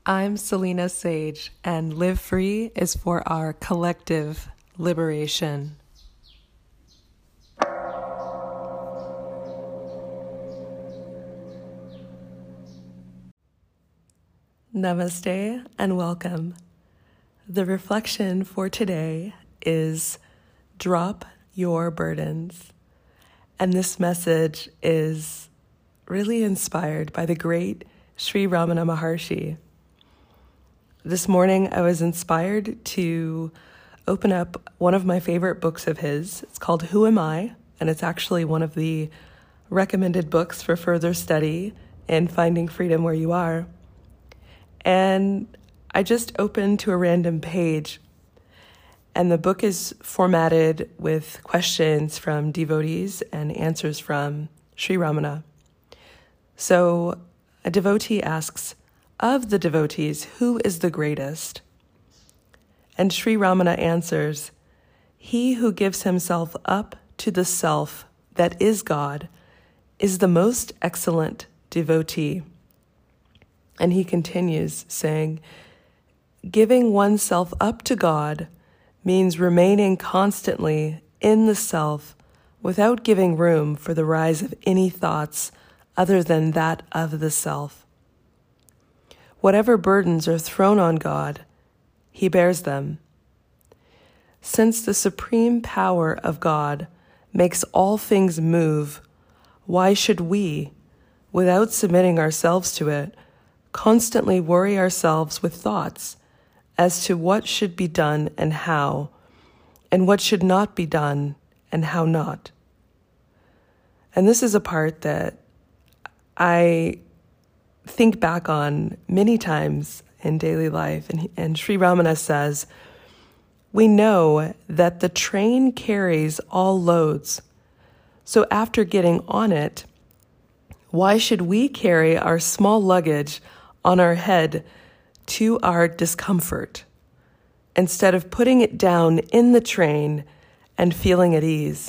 I'm Selena Sage, and Live Free is for our collective liberation. Namaste and welcome. The reflection for today is drop your burdens. And this message is really inspired by the great Sri Ramana Maharshi. This morning I was inspired to open up one of my favorite books of his. It's called Who Am I? And it's actually one of the recommended books for further study in finding freedom where you are. And I just opened to a random page, and the book is formatted with questions from devotees and answers from Sri Ramana. So a devotee asks, of the devotees, who is the greatest? And Sri Ramana answers, he who gives himself up to the self that is God is the most excellent devotee. And he continues saying, giving oneself up to God means remaining constantly in the self without giving room for the rise of any thoughts other than that of the self. Whatever burdens are thrown on God, he bears them. Since the supreme power of God makes all things move, why should we, without submitting ourselves to it, constantly worry ourselves with thoughts as to what should be done and what should not be done and how not? And this is a part that I think back on many times in daily life. And Sri Ramana says, we know that the train carries all loads. So after getting on it, why should we carry our small luggage on our head to our discomfort instead of putting it down in the train and feeling at ease?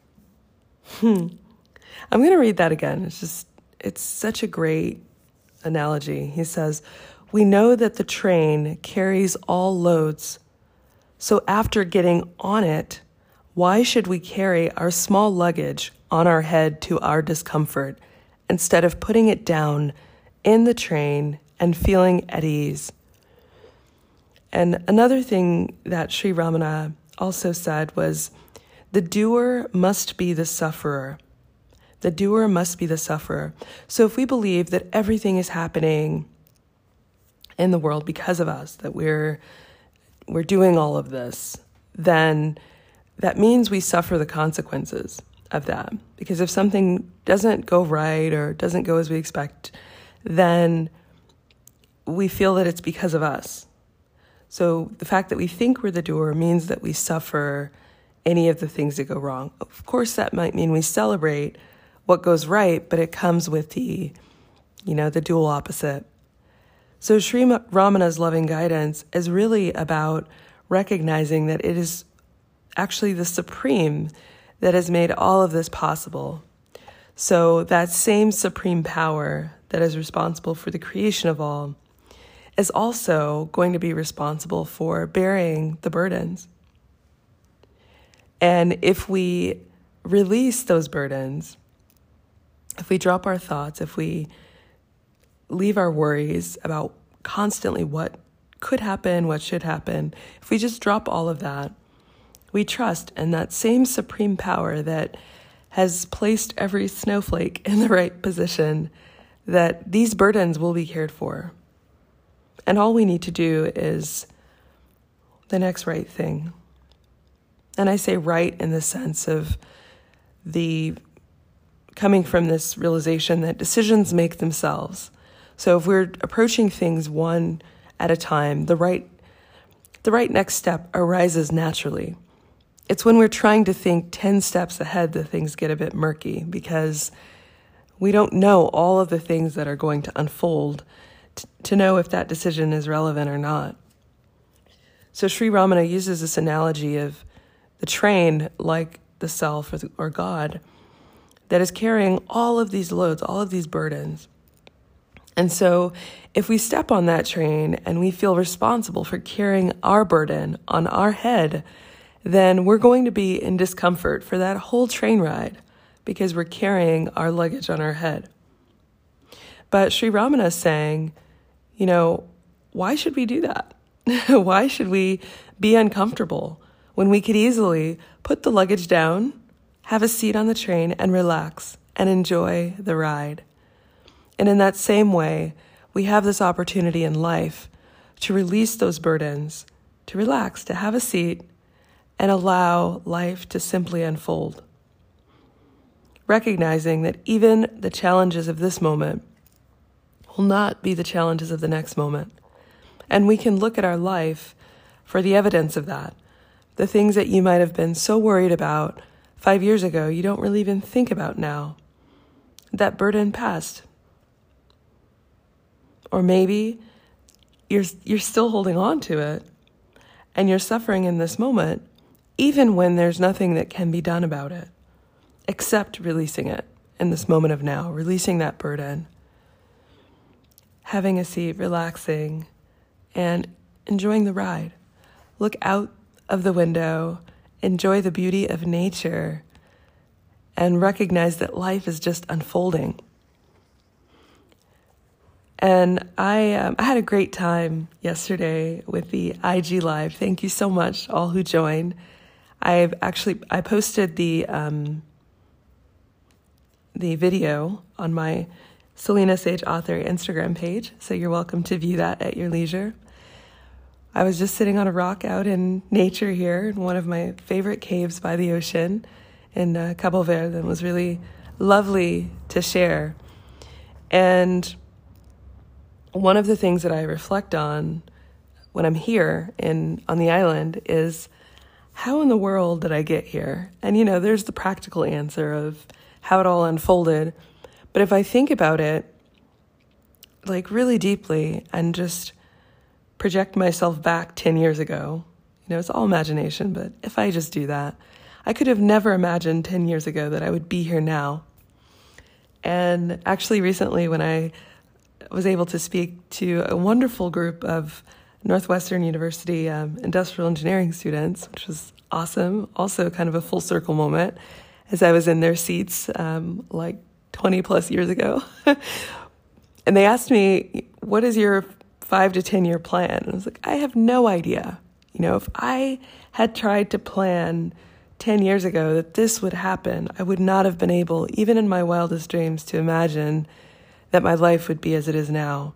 I'm going to read that again. It's such a great analogy. He says, we know that the train carries all loads. So after getting on it, why should we carry our small luggage on our head to our discomfort instead of putting it down in the train and feeling at ease? And another thing that Sri Ramana also said was, the doer must be the sufferer. The doer must be the sufferer. So if we believe that everything is happening in the world because of us, that we're doing all of this, then that means we suffer the consequences of that. Because if something doesn't go right or doesn't go as we expect, then we feel that it's because of us. So the fact that we think we're the doer means that we suffer any of the things that go wrong. Of course, that might mean we celebrate what goes right, but it comes with the dual opposite. So Sri Ramana's loving guidance is really about recognizing that it is actually the Supreme that has made all of this possible. So that same supreme power that is responsible for the creation of all is also going to be responsible for bearing the burdens. And if we release those burdens, if we drop our thoughts, if we leave our worries about constantly what could happen, what should happen, if we just drop all of that, we trust in that same supreme power that has placed every snowflake in the right position, that these burdens will be cared for. And all we need to do is the next right thing. And I say right in the sense of the coming from this realization that decisions make themselves. So if we're approaching things one at a time, the right next step arises naturally. It's when we're trying to think 10 steps ahead that things get a bit murky, because we don't know all of the things that are going to unfold to know if that decision is relevant or not. So Sri Ramana uses this analogy of the train like the self or God that is carrying all of these loads, all of these burdens. And so if we step on that train and we feel responsible for carrying our burden on our head, then we're going to be in discomfort for that whole train ride because we're carrying our luggage on our head. But Sri Ramana is saying, why should we do that? Why should we be uncomfortable when we could easily put the luggage down, have a seat on the train, and relax and enjoy the ride? And in that same way, we have this opportunity in life to release those burdens, to relax, to have a seat, and allow life to simply unfold. Recognizing that even the challenges of this moment will not be the challenges of the next moment. And we can look at our life for the evidence of that. The things that you might have been so worried about 5 years ago, you don't really even think about now. That burden passed. Or maybe you're still holding on to it and you're suffering in this moment, even when there's nothing that can be done about it, except releasing it in this moment of now, releasing that burden, having a seat, relaxing, and enjoying the ride. Look out of the window, enjoy the beauty of nature, and recognize that life is just unfolding. And I had a great time yesterday with the IG Live. Thank you so much, all who joined. I posted the video on my Selena Sage Author Instagram page, so you're welcome to view that at your leisure. I was just sitting on a rock out in nature here in one of my favorite caves by the ocean in Cabo Verde, and it was really lovely to share. And one of the things that I reflect on when I'm here on the island is, how in the world did I get here? And there's the practical answer of how it all unfolded. But if I think about it, like really deeply, and just project myself back 10 years ago, it's all imagination, but if I just do that, I could have never imagined 10 years ago that I would be here now. And actually recently when I was able to speak to a wonderful group of Northwestern University industrial engineering students, which was awesome. Also kind of a full circle moment as I was in their seats like 20 plus years ago. And they asked me, what is your 5 to 10 year plan? And I was like, I have no idea. If I had tried to plan 10 years ago that this would happen, I would not have been able, even in my wildest dreams, to imagine that my life would be as it is now.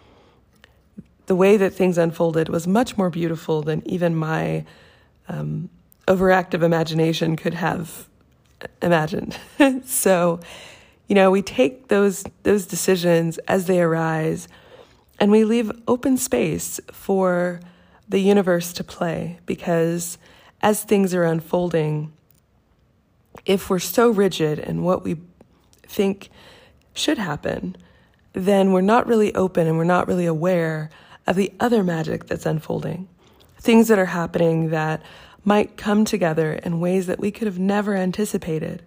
The way that things unfolded was much more beautiful than even my overactive imagination could have imagined. So, we take those decisions as they arise, and we leave open space for the universe to play, because as things are unfolding, if we're so rigid in what we think should happen, then we're not really open and we're not really aware of the other magic that's unfolding. Things that are happening that might come together in ways that we could have never anticipated.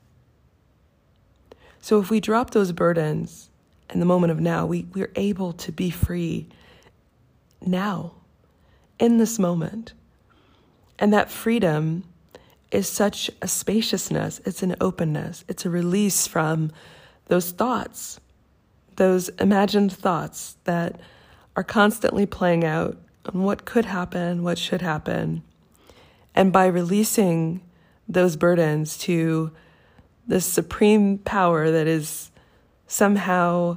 So if we drop those burdens in the moment of now, we're able to be free now, in this moment. And that freedom is such a spaciousness. It's an openness. It's a release from those thoughts, those imagined thoughts that are constantly playing out on what could happen, what should happen. And by releasing those burdens to this supreme power that is somehow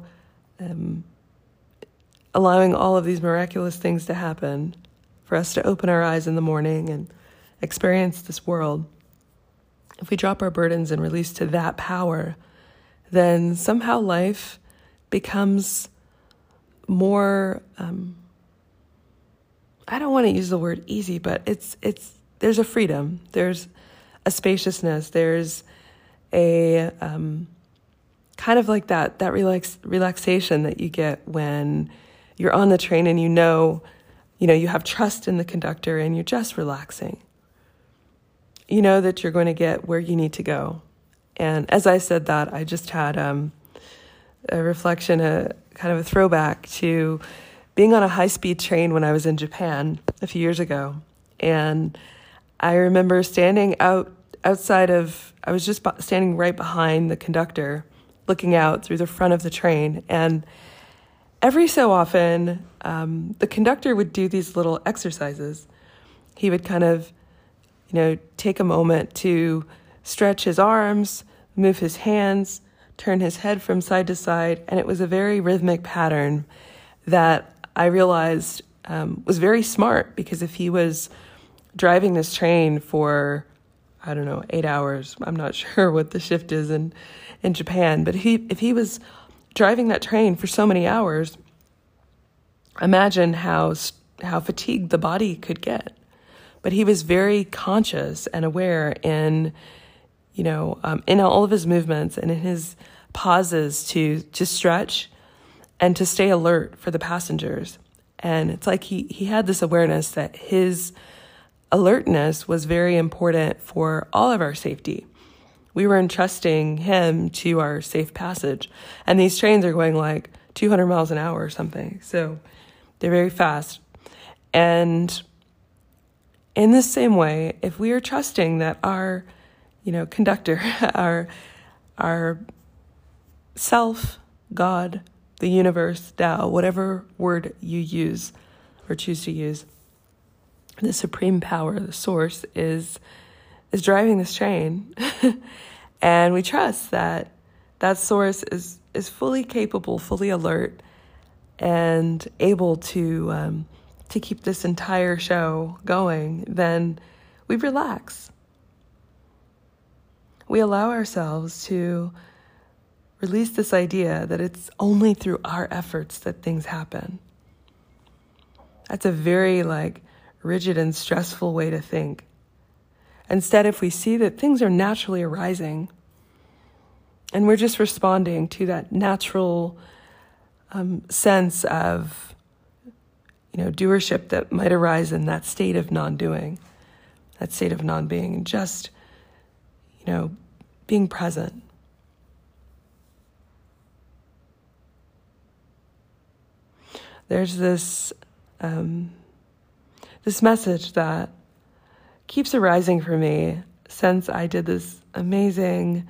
allowing all of these miraculous things to happen, for us to open our eyes in the morning and experience this world, if we drop our burdens and release to that power, then somehow life becomes more, I don't want to use the word easy, but there's a freedom, there's a spaciousness, there's a kind of like that relaxation that you get when you're on the train and you have trust in the conductor and you're just relaxing. You know that you're going to get where you need to go. And as I said that, I just had a reflection, a kind of a throwback to being on a high-speed train when I was in Japan a few years ago. And I remember standing outside of, I was just standing right behind the conductor, looking out through the front of the train. And every so often, the conductor would do these little exercises. He would kind of, take a moment to stretch his arms, move his hands, turn his head from side to side. And it was a very rhythmic pattern that I realized was very smart, because if he was driving this train for, 8 hours, I'm not sure what the shift is in Japan, but if he was driving that train for so many hours, imagine how fatigued the body could get. But he was very conscious and aware in all of his movements and in his pauses to stretch and to stay alert for the passengers. And it's like he had this awareness that his alertness was very important for all of our safety. We were entrusting him to our safe passage. And these trains are going like 200 miles an hour or something. So they're very fast. And in the same way, if we are trusting that our, conductor, our self, God, the universe, Tao, whatever word you use or choose to use, the supreme power, the source, is driving this train. And we trust that source is fully capable, fully alert, and able to keep this entire show going. Then we relax. We allow ourselves to release this idea that it's only through our efforts that things happen. That's a very rigid and stressful way to think. Instead, if we see that things are naturally arising and we're just responding to that natural sense of, doership that might arise in that state of non-doing, that state of non-being, and just, being present. There's this message that keeps arising for me since I did this amazing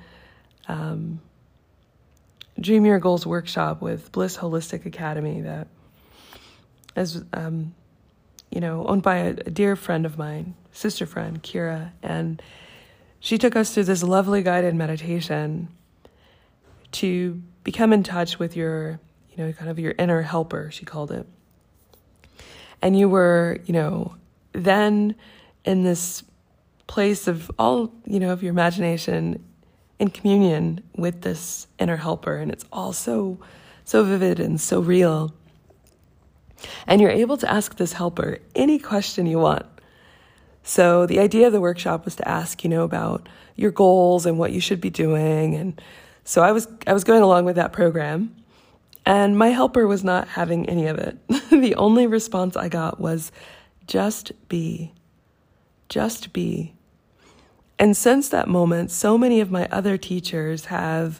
Dream Your Goals workshop with Bliss Holistic Academy that is, owned by a dear friend of mine, sister friend, Kira. And she took us through this lovely guided meditation to become in touch with your, kind of your inner helper, she called it. And you were, then in this place of all, of your imagination in communion with this inner helper. And it's all so vivid and so real. And you're able to ask this helper any question you want. So the idea of the workshop was to ask, about your goals and what you should be doing. And so I was going along with that program. And my helper was not having any of it. The only response I got was, just be. Just be. And since that moment, so many of my other teachers have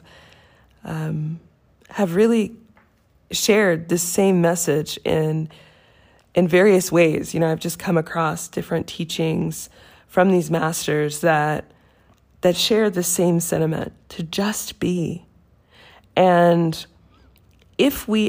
really shared this same message in various ways. I've just come across different teachings from these masters that share the same sentiment, to just be. And if we're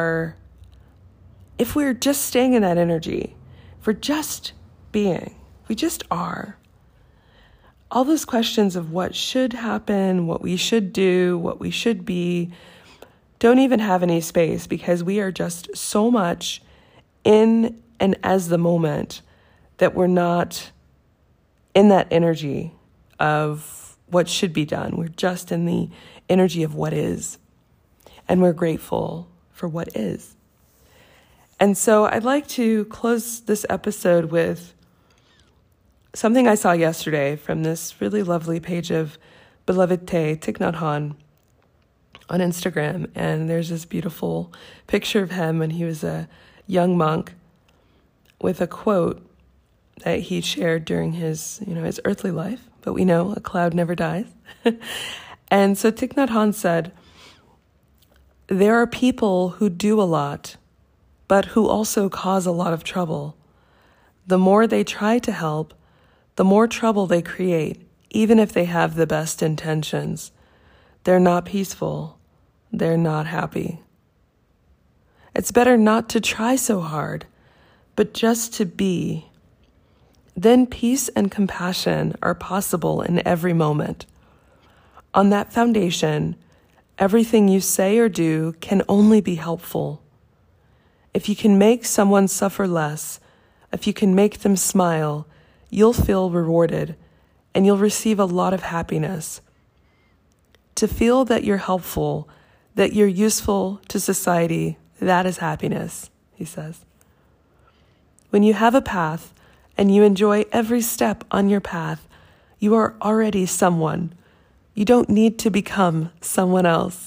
just staying in that energy, if we're just being, we just are, all those questions of what should happen, what we should do, what we should be, don't even have any space, because we are just so much in and as the moment that we're not in that energy of what should be done. We're just in the energy of what is. And we're grateful for what is. And so I'd like to close this episode with something I saw yesterday from this really lovely page of Beloved Te, Thich Nhat Hanh, on Instagram. And there's this beautiful picture of him when he was a young monk with a quote that he shared during his earthly life. But we know a cloud never dies. And so Thich Nhat Hanh said, there are people who do a lot, but who also cause a lot of trouble. The more they try to help, the more trouble they create, even if they have the best intentions. They're not peaceful. They're not happy. It's better not to try so hard, but just to be. Then peace and compassion are possible in every moment. On that foundation, everything you say or do can only be helpful. If you can make someone suffer less, if you can make them smile, you'll feel rewarded and you'll receive a lot of happiness. To feel that you're helpful, that you're useful to society, that is happiness, he says. When you have a path and you enjoy every step on your path, you are already someone. You don't need to become someone else.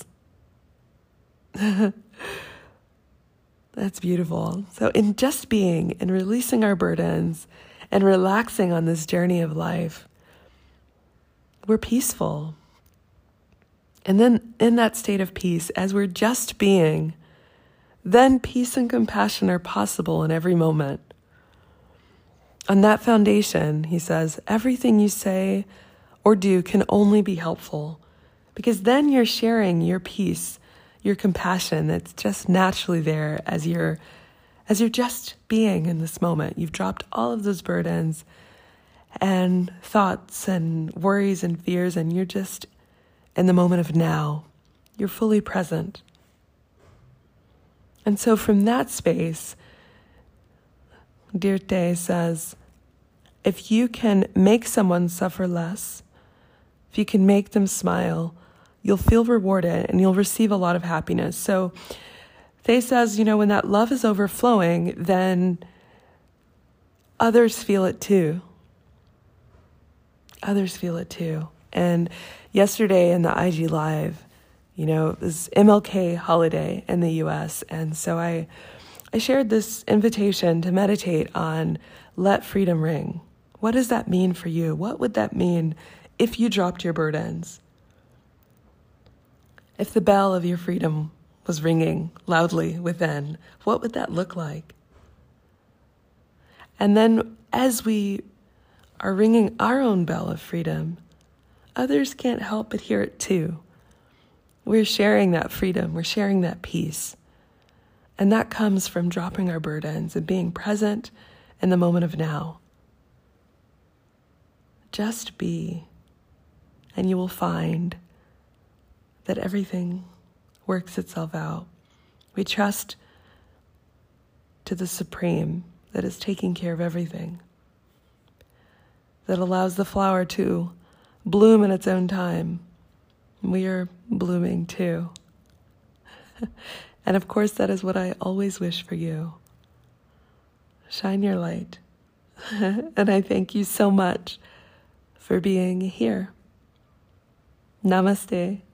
That's beautiful. So in just being and releasing our burdens and relaxing on this journey of life, we're peaceful. And then in that state of peace, as we're just being, then peace and compassion are possible in every moment. On that foundation, he says, everything you say or do can only be helpful, because then you're sharing your peace, your compassion that's just naturally there as you're just being in this moment. You've dropped all of those burdens and thoughts and worries and fears, and you're just in the moment of now. You're fully present. And so from that space, Dirte says, if you can make someone suffer less, if you can make them smile, you'll feel rewarded and you'll receive a lot of happiness. So Thay says, when that love is overflowing, then others feel it too. Others feel it too. And yesterday in the IG Live, it was MLK holiday in the US. And so I shared this invitation to meditate on let freedom ring. What does that mean for you? What would that mean if you dropped your burdens? If the bell of your freedom was ringing loudly within, what would that look like? And then as we are ringing our own bell of freedom, others can't help but hear it too. We're sharing that freedom. We're sharing that peace. And that comes from dropping our burdens and being present in the moment of now. Just be, and you will find that everything works itself out. We trust to the Supreme that is taking care of everything, that allows the flower to bloom in its own time. We are blooming too. And of course, that is what I always wish for you. Shine your light. And I thank you so much for being here. Namaste.